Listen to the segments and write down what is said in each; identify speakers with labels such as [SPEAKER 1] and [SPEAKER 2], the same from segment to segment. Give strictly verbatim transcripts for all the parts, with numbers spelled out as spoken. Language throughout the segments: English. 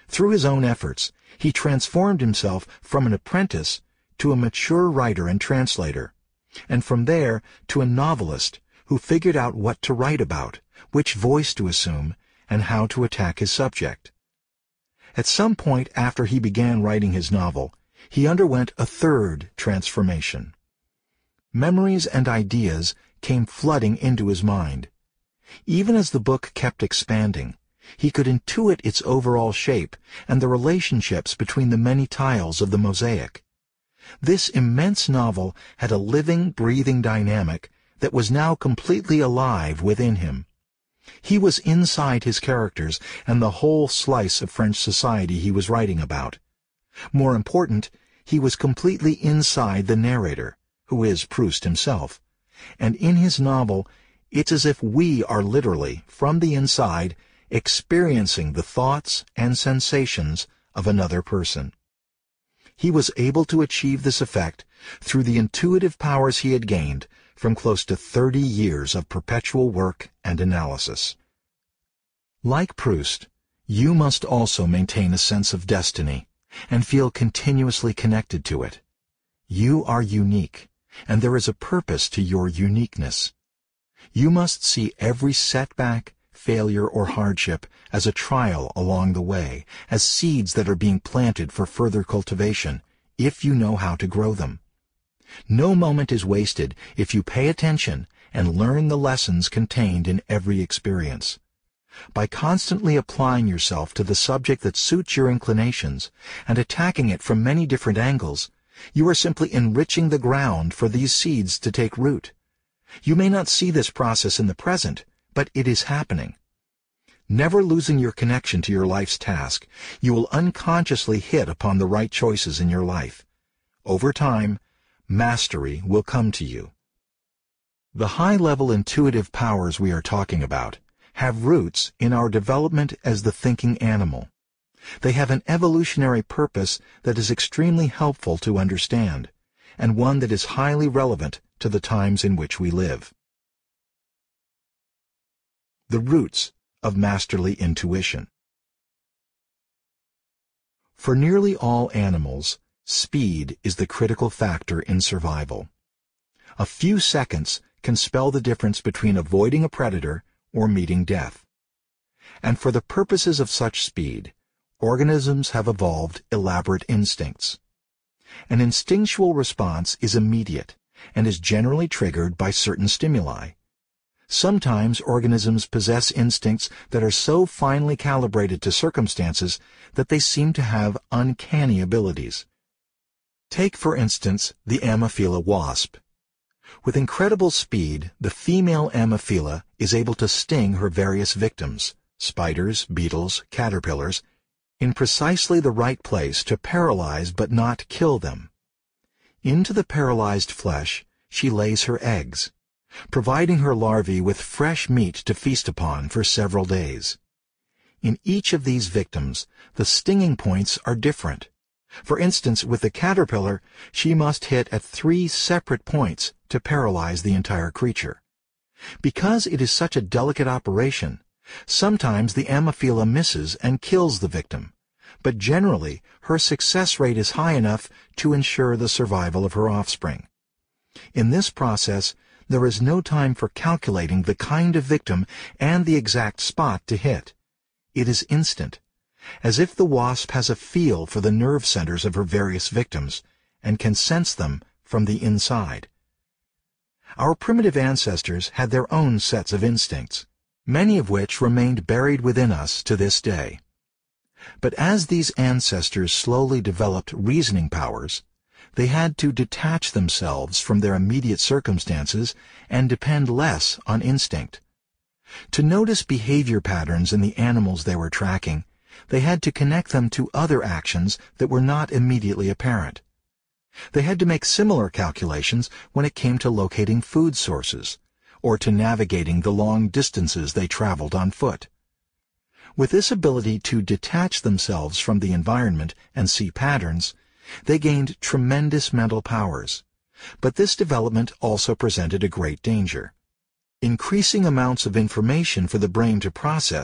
[SPEAKER 1] Through his own efforts, he transformed himself from an apprentice to a mature writer and translator, and from there to a novelist who figured out what to write about, which voice to assume, and how to attack his subject. At some point after he began writing his novel, he underwent a third transformation. Memories and ideas came flooding into his mind. Even as the book kept expanding, he could intuit its overall shape and the relationships between the many tiles of the mosaic. This immense novel had a living, breathing dynamic that was now completely alive within him. He was inside his characters and the whole slice of French society he was writing about. More important, he was completely inside the narrator, who is Proust himself, and in his novel it's as if we are literally, from the inside, experiencing the thoughts and sensations of another person. He was able to achieve this effect through the intuitive powers he had gained from close to thirty years of perpetual work and analysis. Like Proust, you must also maintain a sense of destiny and feel continuously connected to it. You are unique, and there is a purpose to your uniqueness. You must see every setback, failure, or hardship as a trial along the way, as seeds that are being planted for further cultivation, if you know how to grow them. No moment is wasted if you pay attention and learn the lessons contained in every experience. By constantly applying yourself to the subject that suits your inclinations and attacking it from many different angles, you are simply enriching the ground for these seeds to take root. You may not see this process in the present, but it is happening. Never losing your connection to your life's task, you will unconsciously hit upon the right choices in your life. Over time, mastery will come to you. The high-level intuitive powers we are talking about have roots in our development as the thinking animal. They have an evolutionary purpose that is extremely helpful to understand, and one that is highly relevant to the times in which we live. The roots of masterly intuition. For nearly all animals, speed is the critical factor in survival. A few seconds can spell the difference between avoiding a predator or meeting death. And for the purposes of such speed, organisms have evolved elaborate instincts. An instinctual response is immediate and is generally triggered by certain stimuli. Sometimes organisms possess instincts that are so finely calibrated to circumstances that they seem to have uncanny abilities. Take, for instance, the Ammophila wasp. With incredible speed, the female Ammophila is able to sting her various victims, spiders, beetles, caterpillars, in precisely the right place to paralyze but not kill them. Into the paralyzed flesh, she lays her eggs, providing her larvae with fresh meat to feast upon for several days. In each of these victims, the stinging points are different. For instance, with the caterpillar, she must hit at three separate points to paralyze the entire creature. Because it is such a delicate operation, sometimes the Ammophila misses and kills the victim, but generally her success rate is high enough to ensure the survival of her offspring. In this process, there is no time for calculating the kind of victim and the exact spot to hit. It is instant, as if the wasp has a feel for the nerve centers of her various victims and can sense them from the inside. Our primitive ancestors had their own sets of instincts, many of which remained buried within us to this day. But as these ancestors slowly developed reasoning powers, they had to detach themselves from their immediate circumstances and depend less on instinct. To notice behavior patterns in the animals they were tracking, they had to connect them to other actions that were not immediately apparent. They had to make similar calculations when it came to locating food sources, or to navigating the long distances they traveled on foot. With this ability to detach themselves from the environment and see patterns, they gained tremendous mental powers. But this development also presented a great danger. Increasing amounts of information for the brain to process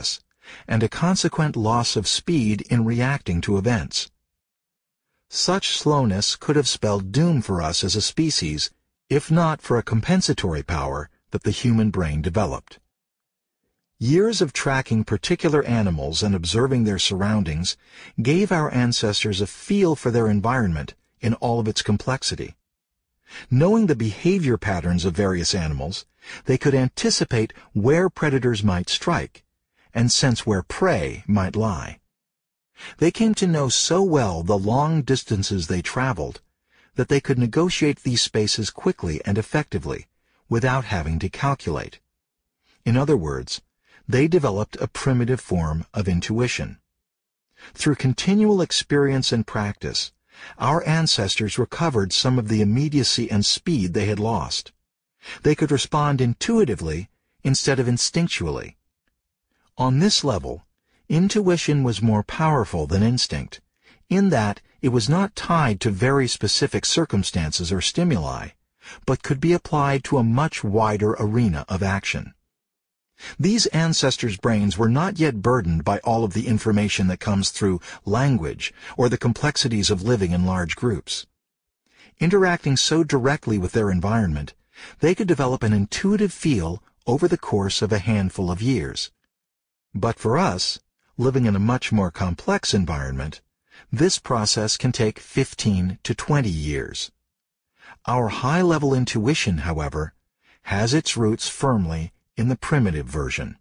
[SPEAKER 1] and a consequent loss of speed in reacting to events. Such slowness could have spelled doom for us as a species, if not for a compensatory power that the human brain developed. Years of tracking particular animals and observing their surroundings gave our ancestors a feel for their environment in all of its complexity. Knowing the behavior patterns of various animals, they could anticipate where predators might strike and sense where prey might lie. They came to know so well the long distances they traveled that they could negotiate these spaces quickly and effectively without having to calculate. In other words, they developed a primitive form of intuition. Through continual experience and practice, our ancestors recovered some of the immediacy and speed they had lost. They could respond intuitively instead of instinctually. On this level, intuition was more powerful than instinct, in that it was not tied to very specific circumstances or stimuli, but could be applied to a much wider arena of action. These ancestors' brains were not yet burdened by all of the information that comes through language or the complexities of living in large groups. Interacting so directly with their environment, they could develop an intuitive feel over the course of a handful of years. But for us, living in a much more complex environment, this process can take fifteen to twenty years. Our high-level intuition, however, has its roots firmly in the primitive version.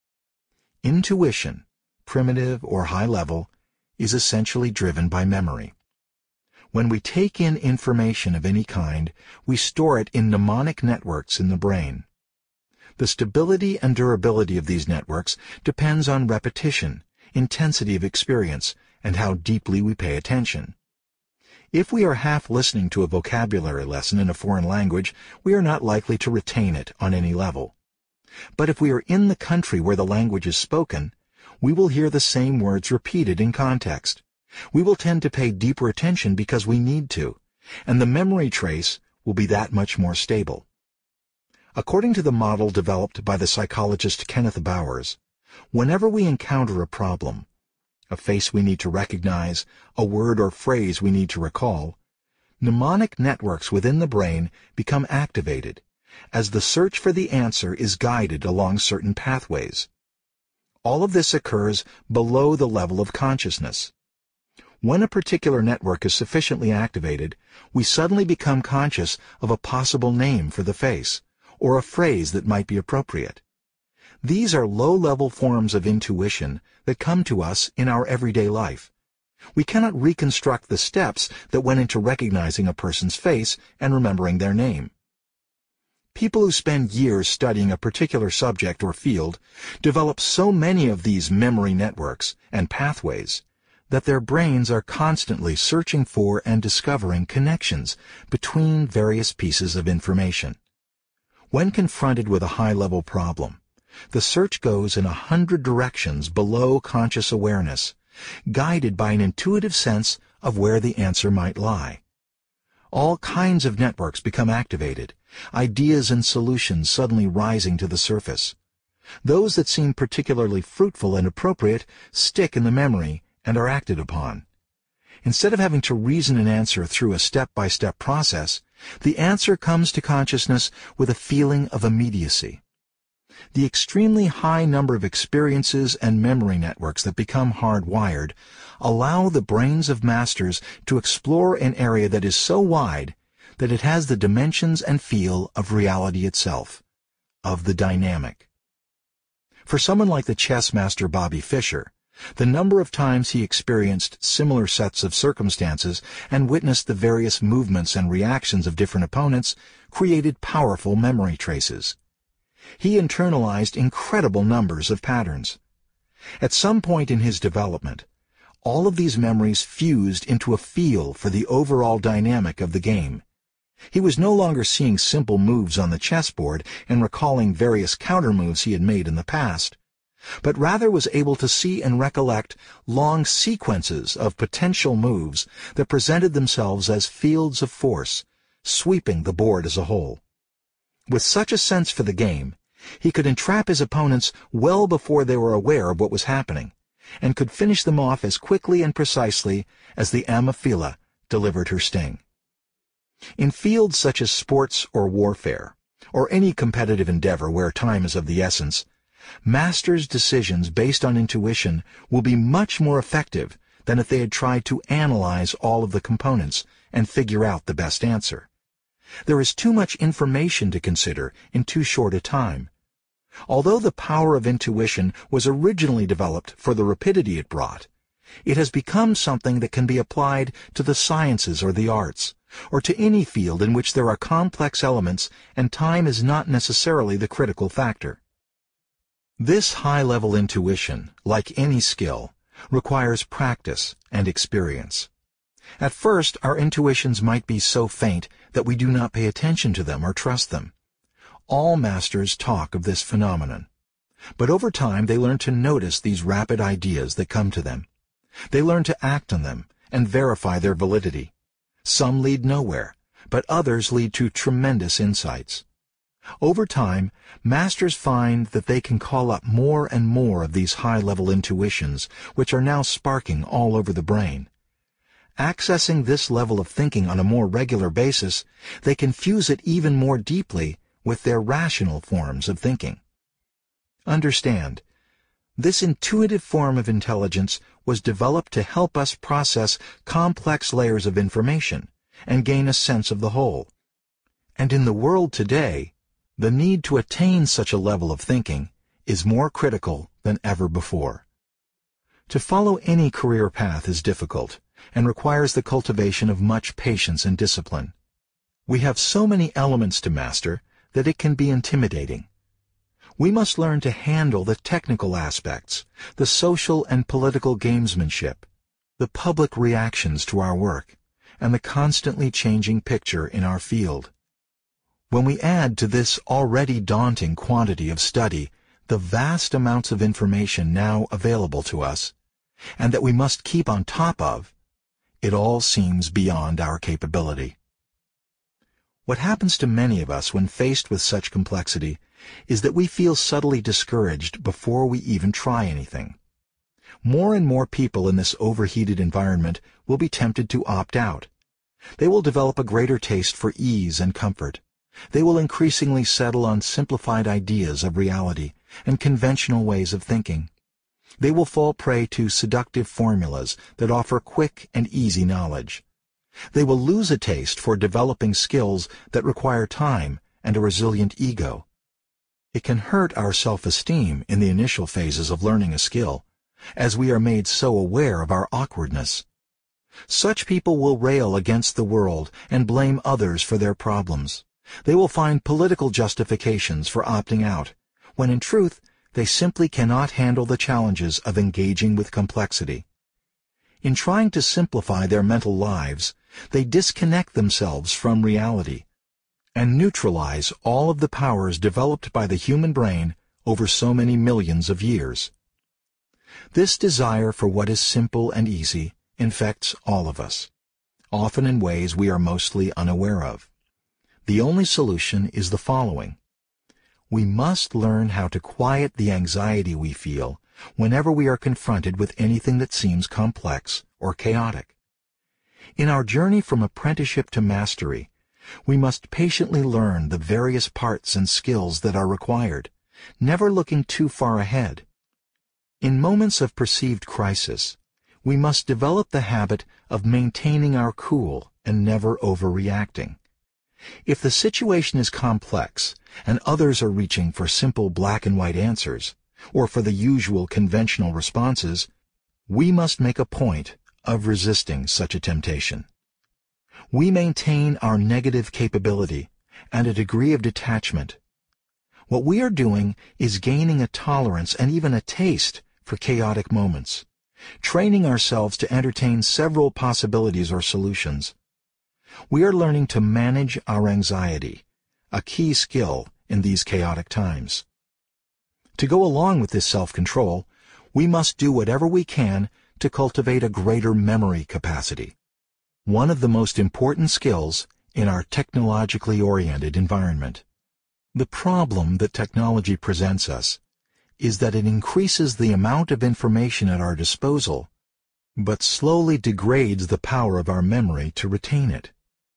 [SPEAKER 1] Intuition, primitive or high-level, is essentially driven by memory. When we take in information of any kind, we store it in mnemonic networks in the brain. The stability and durability of these networks depends on repetition, intensity of experience, and how deeply we pay attention. If we are half listening to a vocabulary lesson in a foreign language, we are not likely to retain it on any level. But if we are in the country where the language is spoken, we will hear the same words repeated in context. We will tend to pay deeper attention because we need to, and the memory trace will be that much more stable. According to the model developed by the psychologist Kenneth Bowers, whenever we encounter a problem, a face we need to recognize, a word or phrase we need to recall, mnemonic networks within the brain become activated as the search for the answer is guided along certain pathways. All of this occurs below the level of consciousness. When a particular network is sufficiently activated, we suddenly become conscious of a possible name for the face, or a phrase that might be appropriate. These are low-level forms of intuition that come to us in our everyday life. We cannot reconstruct the steps that went into recognizing a person's face and remembering their name. People who spend years studying a particular subject or field develop so many of these memory networks and pathways that their brains are constantly searching for and discovering connections between various pieces of information. When confronted with a high-level problem, the search goes in a hundred directions below conscious awareness, guided by an intuitive sense of where the answer might lie. All kinds of networks become activated, ideas and solutions suddenly rising to the surface. Those that seem particularly fruitful and appropriate stick in the memory and are acted upon. Instead of having to reason an answer through a step-by-step process, the answer comes to consciousness with a feeling of immediacy. The extremely high number of experiences and memory networks that become hardwired allow the brains of masters to explore an area that is so wide that it has the dimensions and feel of reality itself, of the dynamic. For someone like the chess master Bobby Fischer, the number of times he experienced similar sets of circumstances and witnessed the various movements and reactions of different opponents created powerful memory traces. He internalized incredible numbers of patterns. At some point in his development, all of these memories fused into a feel for the overall dynamic of the game. He was no longer seeing simple moves on the chessboard and recalling various counter-moves he had made in the past, but rather was able to see and recollect long sequences of potential moves that presented themselves as fields of force, sweeping the board as a whole. With such a sense for the game, He could entrap his opponents well before they were aware of what was happening, and could finish them off as quickly and precisely as the Ammophila delivered her sting. In fields such as sports or warfare, or any competitive endeavor where time is of the essence, masters' decisions based on intuition will be much more effective than if they had tried to analyze all of the components and figure out the best answer. There is too much information to consider in too short a time. Although the power of intuition was originally developed for the rapidity it brought, it has become something that can be applied to the sciences or the arts, or to any field in which there are complex elements and time is not necessarily the critical factor. This high-level intuition, like any skill, requires practice and experience. At first, our intuitions might be so faint that we do not pay attention to them or trust them. All masters talk of this phenomenon. But over time, they learn to notice these rapid ideas that come to them. They learn to act on them and verify their validity. Some lead nowhere, but others lead to tremendous insights. Over time, masters find that they can call up more and more of these high-level intuitions, which are now sparking all over the brain. Accessing this level of thinking on a more regular basis, they can fuse it even more deeply with their rational forms of thinking. Understand, this intuitive form of intelligence was developed to help us process complex layers of information and gain a sense of the whole. And in the world today, the need to attain such a level of thinking is more critical than ever before. To follow any career path is difficult and requires the cultivation of much patience and discipline. We have so many elements to master that it can be intimidating. We must learn to handle the technical aspects, the social and political gamesmanship, the public reactions to our work, and the constantly changing picture in our field. When we add to this already daunting quantity of study the vast amounts of information now available to us, and that we must keep on top of, it all seems beyond our capability. What happens to many of us when faced with such complexity is that we feel subtly discouraged before we even try anything. More and more people in this overheated environment will be tempted to opt out. They will develop a greater taste for ease and comfort. They will increasingly settle on simplified ideas of reality and conventional ways of thinking. They will fall prey to seductive formulas that offer quick and easy knowledge. They will lose a taste for developing skills that require time and a resilient ego. It can hurt our self-esteem in the initial phases of learning a skill, as we are made so aware of our awkwardness. Such people will rail against the world and blame others for their problems. They will find political justifications for opting out, when in truth they simply cannot handle the challenges of engaging with complexity. In trying to simplify their mental lives, they disconnect themselves from reality and neutralize all of the powers developed by the human brain over so many millions of years. This desire for what is simple and easy infects all of us, often in ways we are mostly unaware of. The only solution is the following. We must learn how to quiet the anxiety we feel whenever we are confronted with anything that seems complex or chaotic. In our journey from apprenticeship to mastery, we must patiently learn the various parts and skills that are required, never looking too far ahead. In moments of perceived crisis, we must develop the habit of maintaining our cool and never overreacting. If the situation is complex and others are reaching for simple black and white answers, or for the usual conventional responses, we must make a point of resisting such a temptation. We maintain our negative capability and a degree of detachment. What we are doing is gaining a tolerance and even a taste for chaotic moments, training ourselves to entertain several possibilities or solutions. We are learning to manage our anxiety, a key skill in these chaotic times. To go along with this self-control, we must do whatever we can to cultivate a greater memory capacity, one of the most important skills in our technologically oriented environment. The problem that technology presents us is that it increases the amount of information at our disposal, but slowly degrades the power of our memory to retain it.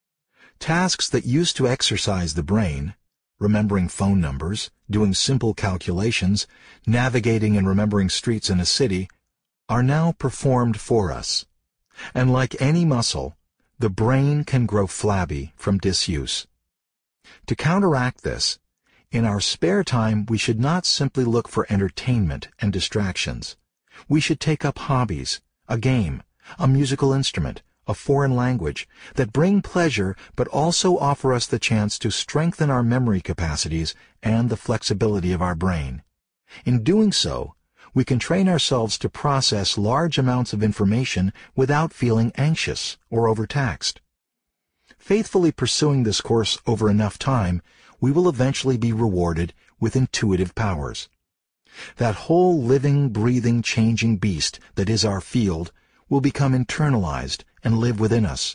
[SPEAKER 1] Tasks that used to exercise the brain, remembering phone numbers, doing simple calculations, navigating and remembering streets in a city, are now performed for us. And like any muscle, the brain can grow flabby from disuse. To counteract this, in our spare time we should not simply look for entertainment and distractions. We should take up hobbies, a game, a musical instrument, a foreign language, that bring pleasure but also offer us the chance to strengthen our memory capacities and the flexibility of our brain. In doing so, we can train ourselves to process large amounts of information without feeling anxious or overtaxed. Faithfully pursuing this course over enough time, we will eventually be rewarded with intuitive powers. That whole living, breathing, changing beast that is our field will become internalized and live within us.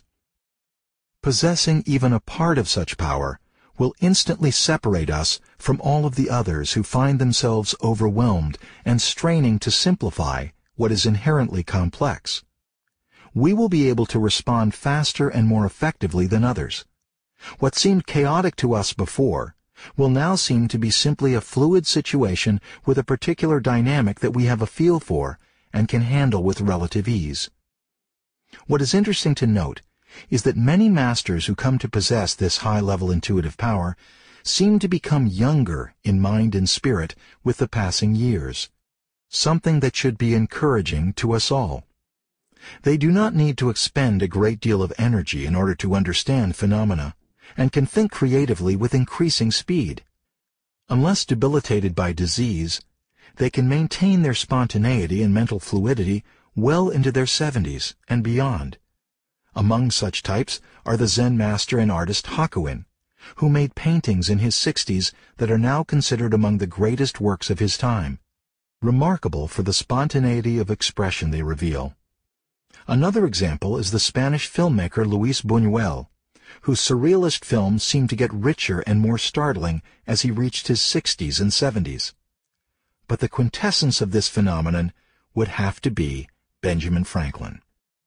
[SPEAKER 1] Possessing even a part of such power will instantly separate us from all of the others who find themselves overwhelmed and straining to simplify what is inherently complex. We will be able to respond faster and more effectively than others. What seemed chaotic to us before will now seem to be simply a fluid situation with a particular dynamic that we have a feel for and can handle with relative ease. What is interesting to note is that many masters who come to possess this high-level intuitive power seem to become younger in mind and spirit with the passing years, something that should be encouraging to us all. They do not need to expend a great deal of energy in order to understand phenomena, and can think creatively with increasing speed. Unless debilitated by disease, they can maintain their spontaneity and mental fluidity well into their seventies and beyond. Among such types are the Zen master and artist Hakuin, who made paintings in his sixties that are now considered among the greatest works of his time, remarkable for the spontaneity of expression they reveal. Another example is the Spanish filmmaker Luis Buñuel, whose surrealist films seemed to get richer and more startling as he reached his sixties and seventies. But the quintessence of this phenomenon would have to be Benjamin Franklin.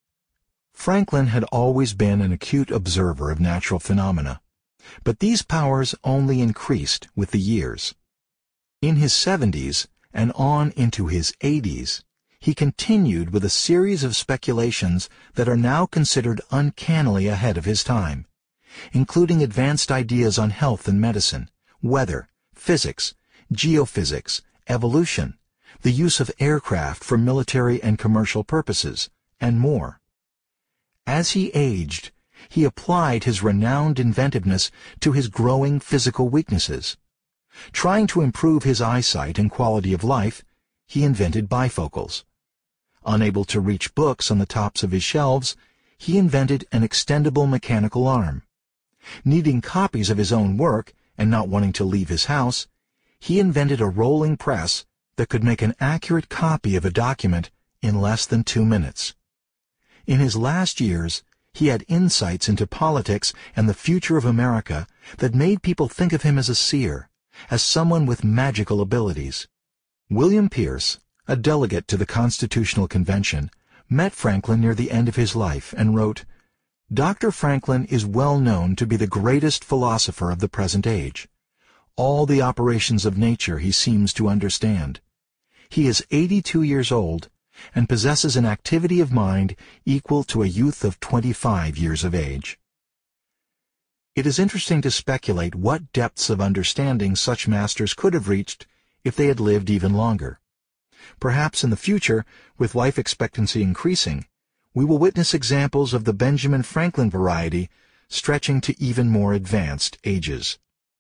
[SPEAKER 1] Franklin had always been an acute observer of natural phenomena, but these powers only increased with the years. In his seventies and on into his eighties, he continued with a series of speculations that are now considered uncannily ahead of his time, including advanced ideas on health and medicine, weather, physics, geophysics, evolution, the use of aircraft for military and commercial purposes, and more. As he aged, he applied his renowned inventiveness to his growing physical weaknesses. Trying to improve his eyesight and quality of life, he invented bifocals. Unable to reach books on the tops of his shelves, he invented an extendable mechanical arm. Needing copies of his own work and not wanting to leave his house, he invented a rolling press that could make an accurate copy of a document in less than two minutes. In his last years, he had insights into politics and the future of America that made people think of him as a seer, as someone with magical abilities. William Pierce, a delegate to the Constitutional Convention, met Franklin near the end of his life and wrote, "Doctor Franklin is well known to be the greatest philosopher of the present age. All the operations of nature he seems to understand. He is eighty-two years old and possesses an activity of mind equal to a youth of twenty-five years of age." It is interesting to speculate what depths of understanding such masters could have reached if they had lived even longer. Perhaps in the future, with life expectancy increasing, we will witness examples of the Benjamin Franklin variety stretching to even more advanced ages.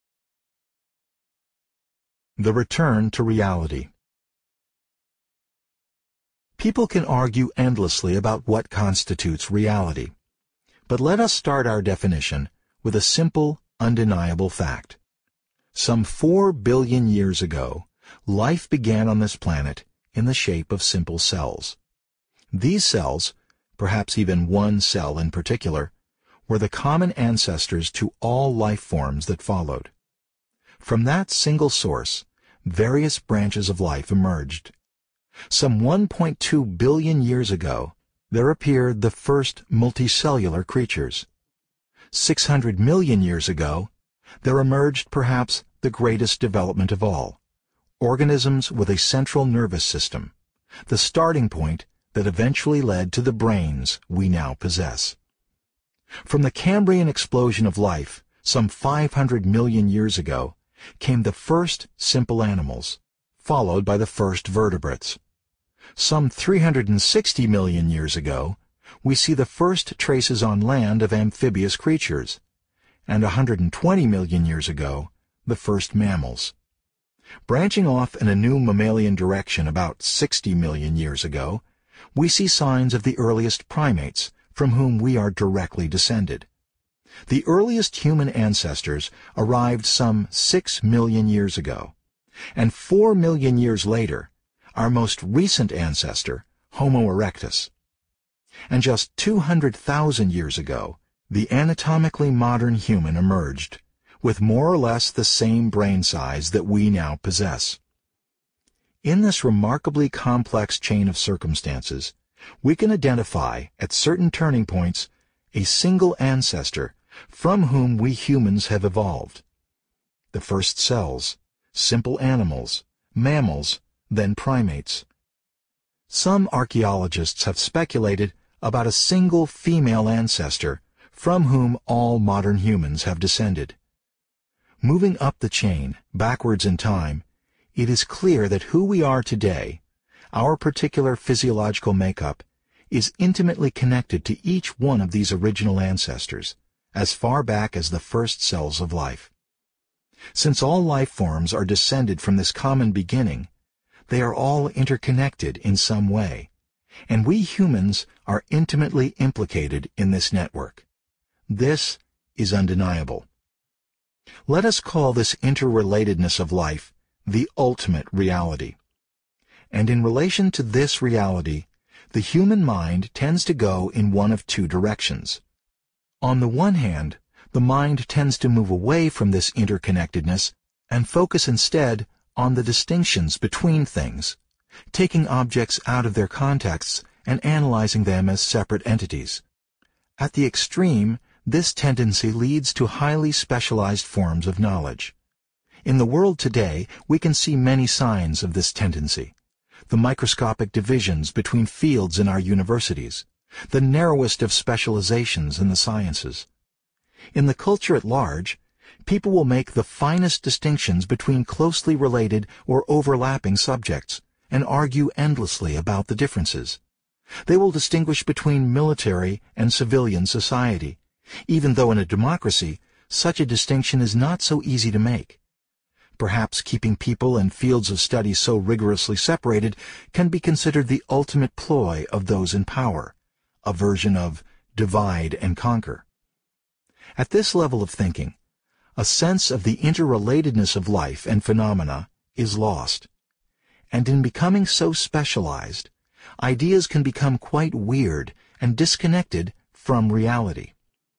[SPEAKER 1] The return to reality. People can argue endlessly about what constitutes reality, but let us start our definition with a simple, undeniable fact. Some four billion years ago, life began on this planet in the shape of simple cells. These cells, perhaps even one cell in particular, were the common ancestors to all life forms that followed. From that single source, various branches of life emerged. Some one point two billion years ago, there appeared the first multicellular creatures. six hundred million years ago, there emerged perhaps the greatest development of all, organisms with a central nervous system, the starting point that eventually led to the brains we now possess. From the Cambrian explosion of life, some five hundred million years ago, came the first simple animals, followed by the first vertebrates. Some three hundred sixty million years ago, we see the first traces on land of amphibious creatures, and one hundred twenty million years ago, the first mammals. Branching off in a new mammalian direction about sixty million years ago, we see signs of the earliest primates from whom we are directly descended. The earliest human ancestors arrived some six million years ago, and four million years later, our most recent ancestor, Homo erectus. And just two hundred thousand years ago, the anatomically modern human emerged, with more or less the same brain size that we now possess. In this remarkably complex chain of circumstances, we can identify, at certain turning points, a single ancestor from whom we humans have evolved. The first cells, simple animals, mammals, then primates. Some archaeologists have speculated about a single female ancestor from whom all modern humans have descended. Moving up the chain, backwards in time, it is clear that who we are today, our particular physiological makeup, is intimately connected to each one of these original ancestors, as far back as the first cells of life. Since all life forms are descended from this common beginning, they are all interconnected in some way, and we humans are intimately implicated in this network. This is undeniable. Let us call this interrelatedness of life the ultimate reality. And in relation to this reality, the human mind tends to go in one of two directions. On the one hand, the mind tends to move away from this interconnectedness and focus instead on the distinctions between things, taking objects out of their contexts and analyzing them as separate entities. At the extreme, this tendency leads to highly specialized forms of knowledge. In the world today, we can see many signs of this tendency. The microscopic divisions between fields in our universities, the narrowest of specializations in the sciences. In the culture at large, people will make the finest distinctions between closely related or overlapping subjects and argue endlessly about the differences. They will distinguish between military and civilian society, even though in a democracy such a distinction is not so easy to make. Perhaps keeping people and fields of study so rigorously separated can be considered the ultimate ploy of those in power, a version of divide and conquer. At this level of thinking, a sense of the interrelatedness of life and phenomena is lost. And in becoming so specialized, ideas can become quite weird and disconnected from reality.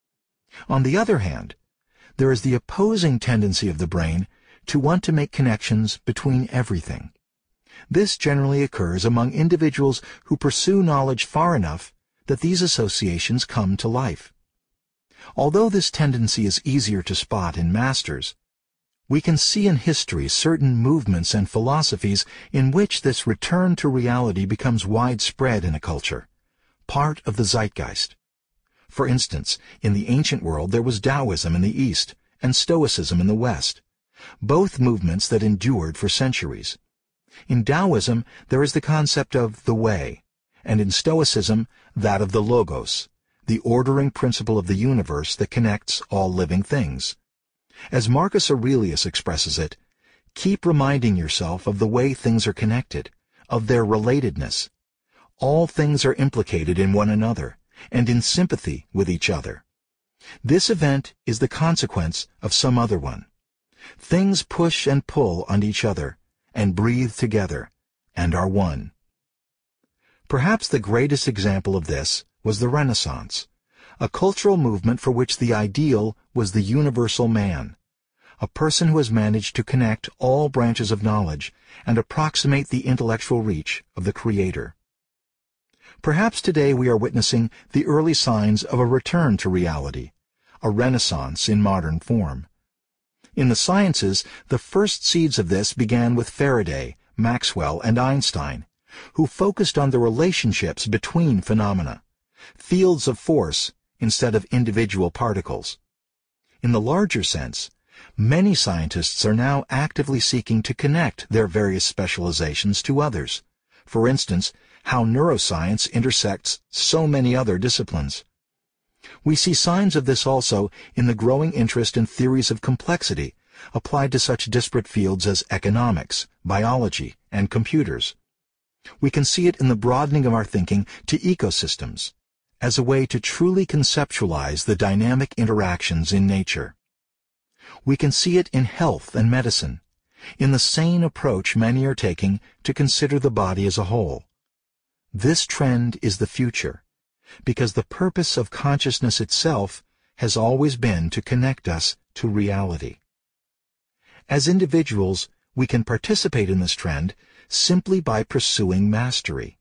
[SPEAKER 1] On the other hand, there is the opposing tendency of the brain to want to make connections between everything. This generally occurs among individuals who pursue knowledge far enough that these associations come to life. Although this tendency is easier to spot in masters, we can see in history certain movements and philosophies in which this return to reality becomes widespread in a culture, part of the zeitgeist. For instance, in the ancient world there was Taoism in the East and Stoicism in the West, both movements that endured for centuries. In Taoism, there is the concept of the way, and in Stoicism, that of the logos, the ordering principle of the universe that connects all living things. As Marcus Aurelius expresses it, keep reminding yourself of the way things are connected, of their relatedness. All things are implicated in one another, and in sympathy with each other. This event is the consequence of some other one. Things push and pull on each other, and breathe together, and are one. Perhaps the greatest example of this was the Renaissance, a cultural movement for which the ideal was the universal man, a person who has managed to connect all branches of knowledge and approximate the intellectual reach of the Creator. Perhaps today we are witnessing the early signs of a return to reality, a renaissance in modern form. In the sciences, the first seeds of this began with Faraday, Maxwell, and Einstein, who focused on the relationships between phenomena, fields of force instead of individual particles. In the larger sense, many scientists are now actively seeking to connect their various specializations to others. For instance, how neuroscience intersects so many other disciplines. We see signs of this also in the growing interest in theories of complexity applied to such disparate fields as economics, biology, and computers. We can see it in the broadening of our thinking to ecosystems, as a way to truly conceptualize the dynamic interactions in nature. We can see it in health and medicine, in the sane approach many are taking to consider the body as a whole. This trend is the future, because the purpose of consciousness itself has always been to connect us to reality. As individuals, we can participate in this trend simply by pursuing mastery.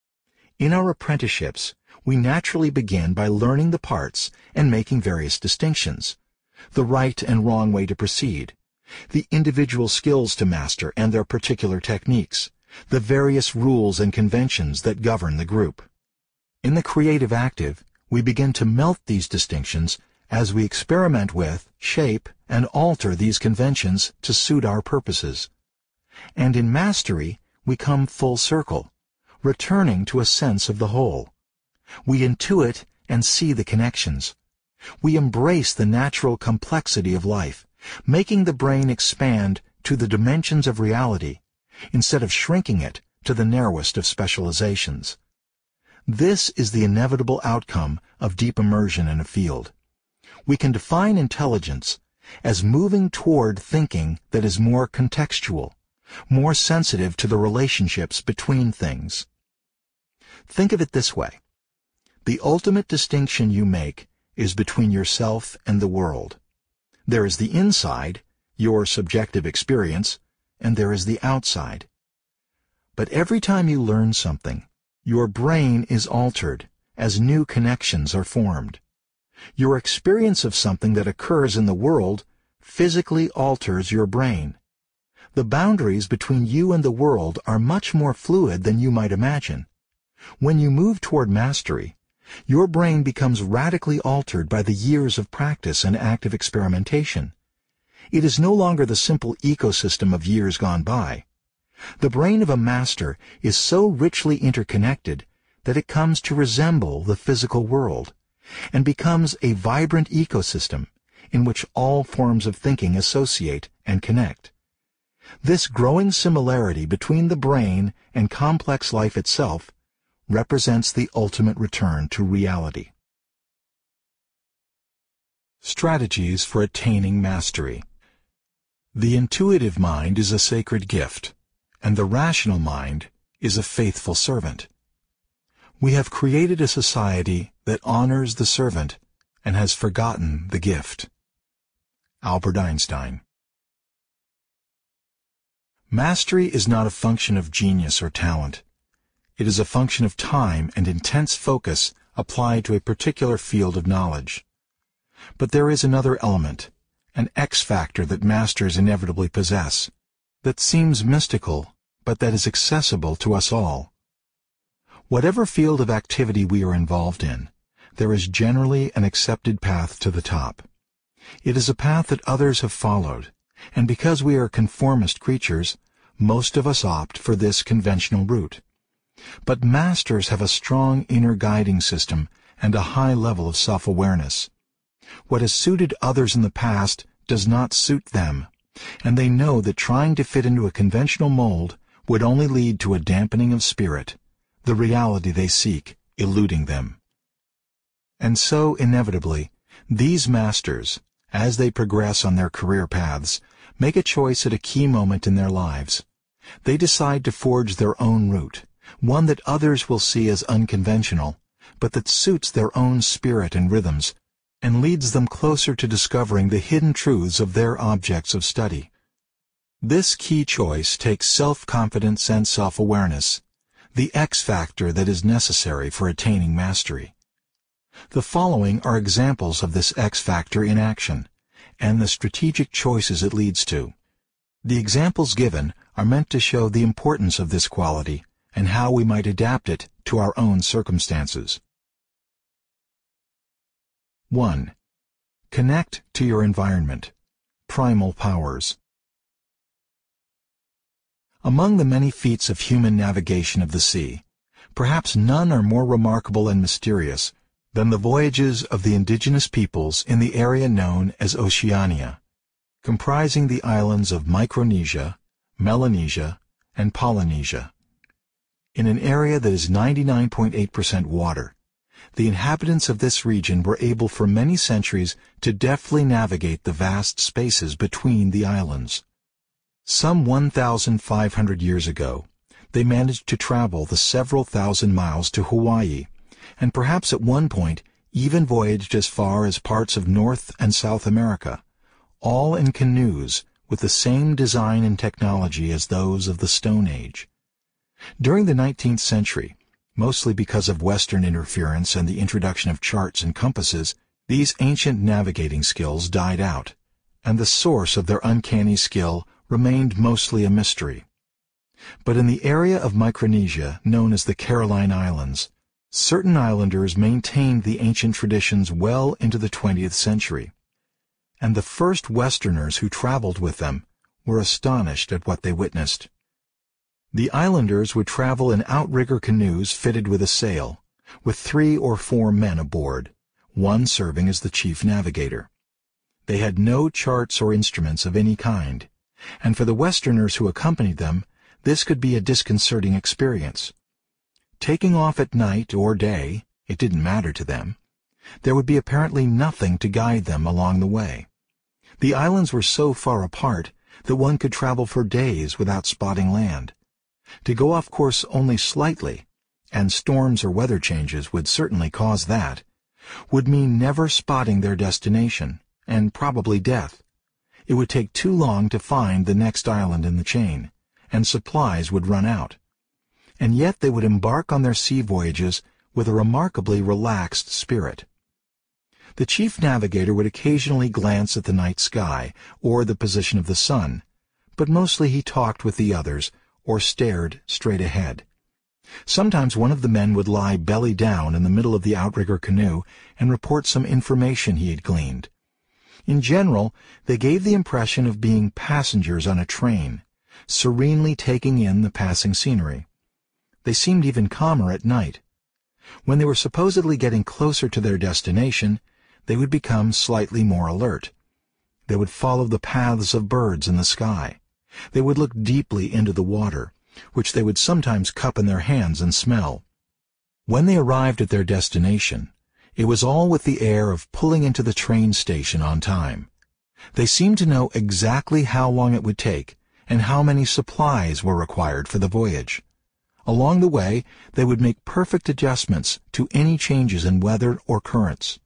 [SPEAKER 1] In our apprenticeships, we naturally begin by learning the parts and making various distinctions, the right and wrong way to proceed, the individual skills to master and their particular techniques, the various rules and conventions that govern the group. In the creative active, we begin to melt these distinctions as we experiment with, shape, and alter these conventions to suit our purposes. And in mastery, we come full circle, returning to a sense of the whole. We intuit and see the connections. We embrace the natural complexity of life, making the brain expand to the dimensions of reality, instead of shrinking it to the narrowest of specializations. This is the inevitable outcome of deep immersion in a field. We can define intelligence as moving toward thinking that is more contextual, more sensitive to the relationships between things. Think of it this way. The ultimate distinction you make is between yourself and the world. There is the inside, your subjective experience, and there is the outside. But every time you learn something, your brain is altered as new connections are formed. Your experience of something that occurs in the world physically alters your brain. The boundaries between you and the world are much more fluid than you might imagine. When you move toward mastery, your brain becomes radically altered by the years of practice and active experimentation. It is no longer the simple ecosystem of years gone by. The brain of a master is so richly interconnected that it comes to resemble the physical world, and becomes a vibrant ecosystem in which all forms of thinking associate and connect. This growing similarity between the brain and complex life itself represents the ultimate return to reality. Strategies for attaining mastery. The intuitive mind is a sacred gift, and the rational mind is a faithful servant. We have created a society that honors the servant and has forgotten the gift. Albert Einstein. Mastery is not a function of genius or talent. It is a function of time and intense focus applied to a particular field of knowledge. But there is another element, an X factor that masters inevitably possess, that seems mystical, but that is accessible to us all. Whatever field of activity we are involved in, there is generally an accepted path to the top. It is a path that others have followed, and because we are conformist creatures, most of us opt for this conventional route. But masters have a strong inner guiding system and a high level of self-awareness. What has suited others in the past does not suit them, and they know that trying to fit into a conventional mold would only lead to a dampening of spirit, the reality they seek eluding them. And so, inevitably, these masters, as they progress on their career paths, make a choice at a key moment in their lives. They decide to forge their own route, one that others will see as unconventional, but that suits their own spirit and rhythms, and leads them closer to discovering the hidden truths of their objects of study. This key choice takes self-confidence and self-awareness, the X factor that is necessary for attaining mastery. The following are examples of this X factor in action, and the strategic choices it leads to. The examples given are meant to show the importance of this quality and how we might adapt it to our own circumstances. one. Connect to your environment. Primal powers. Among the many feats of human navigation of the sea, perhaps none are more remarkable and mysterious than the voyages of the indigenous peoples in the area known as Oceania, comprising the islands of Micronesia, Melanesia, and Polynesia. In an area that is ninety-nine point eight percent water, the inhabitants of this region were able for many centuries to deftly navigate the vast spaces between the islands. Some one thousand five hundred years ago, they managed to travel the several thousand miles to Hawaii, and perhaps at one point even voyaged as far as parts of North and South America, all in canoes with the same design and technology as those of the Stone Age. During the nineteenth century, mostly because of Western interference and the introduction of charts and compasses, these ancient navigating skills died out, and the source of their uncanny skill remained mostly a mystery. But in the area of Micronesia known as the Caroline Islands, certain islanders maintained the ancient traditions well into the twentieth century, and the first Westerners who traveled with them were astonished at what they witnessed. The islanders would travel in outrigger canoes fitted with a sail, with three or four men aboard, one serving as the chief navigator. They had no charts or instruments of any kind, and for the Westerners who accompanied them, this could be a disconcerting experience. Taking off at night or day, it didn't matter to them. There would be apparently nothing to guide them along the way. The islands were so far apart that one could travel for days without spotting land. To go off course only slightly, and storms or weather changes would certainly cause that, would mean never spotting their destination, and probably death. It would take too long to find the next island in the chain, and supplies would run out. And yet they would embark on their sea voyages with a remarkably relaxed spirit. The chief navigator would occasionally glance at the night sky or the position of the sun, but mostly he talked with the others or stared straight ahead. Sometimes one of the men would lie belly down in the middle of the outrigger canoe and report some information he had gleaned. In general, they gave the impression of being passengers on a train, serenely taking in the passing scenery. They seemed even calmer at night. When they were supposedly getting closer to their destination, they would become slightly more alert. They would follow the paths of birds in the sky. They would look deeply into the water, which they would sometimes cup in their hands and smell. When they arrived at their destination, it was all with the air of pulling into the train station on time. They seemed to know exactly how long it would take and how many supplies were required for the voyage. Along the way, they would make perfect adjustments to any changes in weather or currents.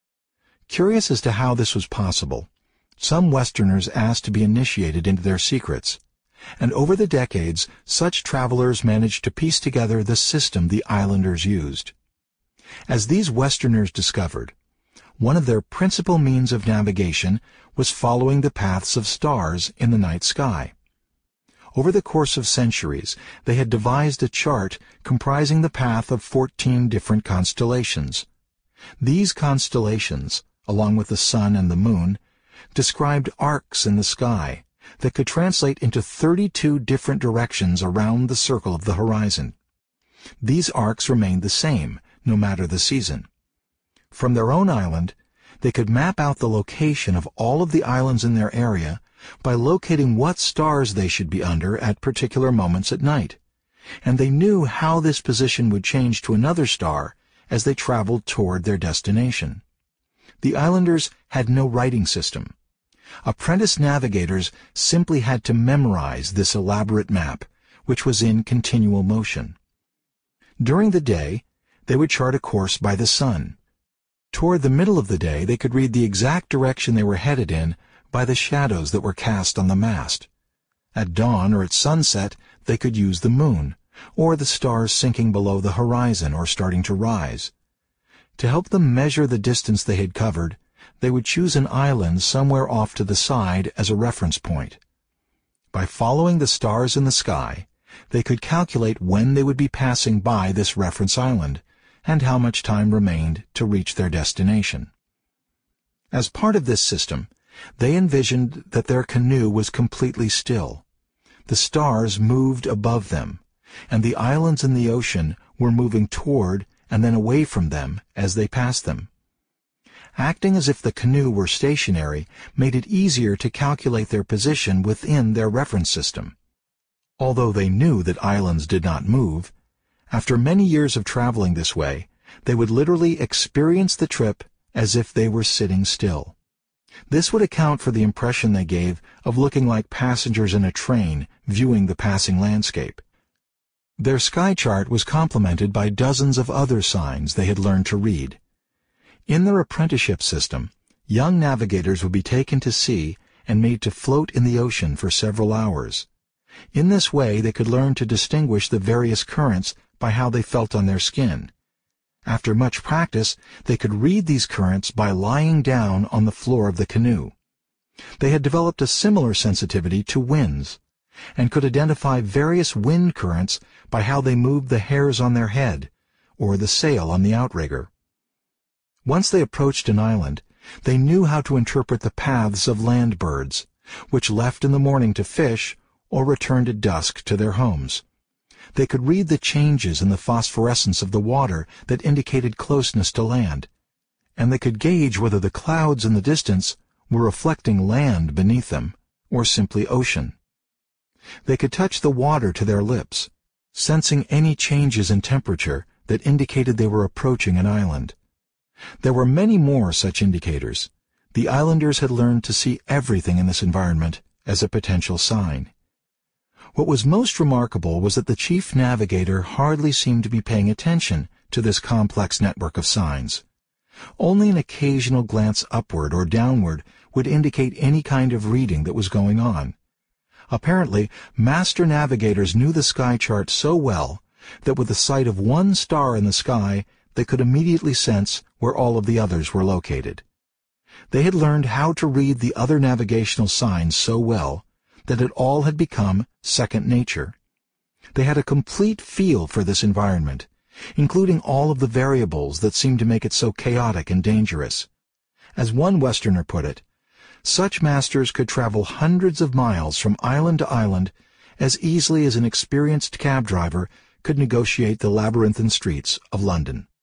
[SPEAKER 1] Curious as to how this was possible, some Westerners asked to be initiated into their secrets, and over the decades, such travelers managed to piece together the system the islanders used. As these Westerners discovered, one of their principal means of navigation was following the paths of stars in the night sky. Over the course of centuries, they had devised a chart comprising the path of fourteen different constellations. These constellations, along with the sun and the moon, described arcs in the sky that could translate into thirty-two different directions around the circle of the horizon. These arcs remained the same, no matter the season. From their own island, they could map out the location of all of the islands in their area by locating what stars they should be under at particular moments at night, and they knew how this position would change to another star as they traveled toward their destination. The islanders had no writing system. Apprentice navigators simply had to memorize this elaborate map, which was in continual motion. During the day, they would chart a course by the sun. Toward the middle of the day, they could read the exact direction they were headed in by the shadows that were cast on the mast. At dawn or at sunset, they could use the moon, or the stars sinking below the horizon or starting to rise. To help them measure the distance they had covered, they would choose an island somewhere off to the side as a reference point. By following the stars in the sky, they could calculate when they would be passing by this reference island, and how much time remained to reach their destination. As part of this system, they envisioned that their canoe was completely still. The stars moved above them, and the islands in the ocean were moving toward and then away from them as they passed them. Acting as if the canoe were stationary made it easier to calculate their position within their reference system. Although they knew that islands did not move, after many years of traveling this way, they would literally experience the trip as if they were sitting still. This would account for the impression they gave of looking like passengers in a train viewing the passing landscape. Their sky chart was complemented by dozens of other signs they had learned to read. In their apprenticeship system, young navigators would be taken to sea and made to float in the ocean for several hours. In this way, they could learn to distinguish the various currents by how they felt on their skin. After much practice, they could read these currents by lying down on the floor of the canoe. They had developed a similar sensitivity to winds, and could identify various wind currents by how they moved the hairs on their head, or the sail on the outrigger. Once they approached an island, they knew how to interpret the paths of land birds, which left in the morning to fish or returned at dusk to their homes. They could read the changes in the phosphorescence of the water that indicated closeness to land, and they could gauge whether the clouds in the distance were reflecting land beneath them, or simply ocean. They could touch the water to their lips, sensing any changes in temperature that indicated they were approaching an island. There were many more such indicators. The islanders had learned to see everything in this environment as a potential sign. What was most remarkable was that the chief navigator hardly seemed to be paying attention to this complex network of signs. Only an occasional glance upward or downward would indicate any kind of reading that was going on. Apparently, master navigators knew the sky chart so well that with the sight of one star in the sky, they could immediately sense where all of the others were located. They had learned how to read the other navigational signs so well that it all had become second nature. They had a complete feel for this environment, including all of the variables that seemed to make it so chaotic and dangerous. As one Westerner put it, such masters could travel hundreds of miles from island to island as easily as an experienced cab driver could negotiate the labyrinthine streets of London.